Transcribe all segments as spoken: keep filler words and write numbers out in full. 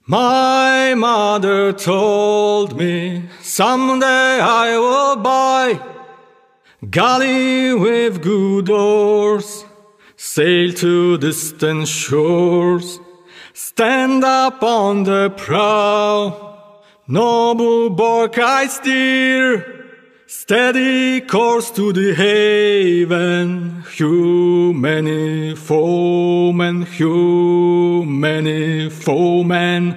My mother told me someday I will buy galley with good oars, sail to distant shores, stand up on the prow, noble bark I steer, steady course to the haven, hew many foemen, hew many foemen.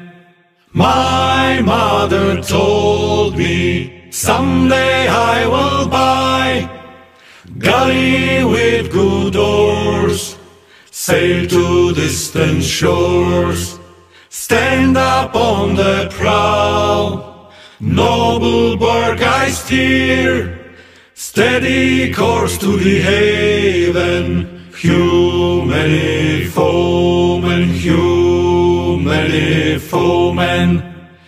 My mother told me someday I will buy galley with good oars, sail to distant shores, stand up on the prow, noble bark I steer, steady course to the haven, hew many foemen, hew many foemen.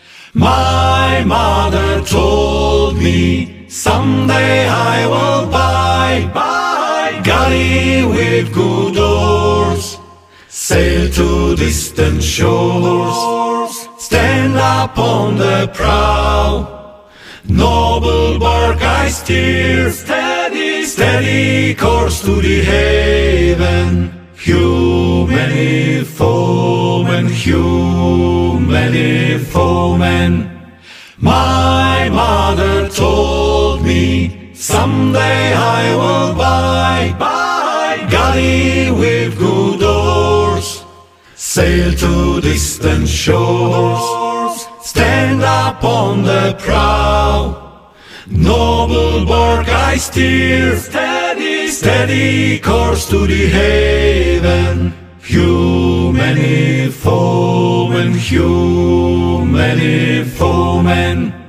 My mother told me someday I will buy, buy galley with good oars, sail to distant shores, stand up on the prow, noble bark I steer, steady, steady course to the haven, hew many foemen, hew many foemen. My mother told me someday I will buy, buy galley with good oars, sail to distant shores, stand up on the prow, noble bark I steer, steady, steady course to the haven, hew many foemen, hew many foemen.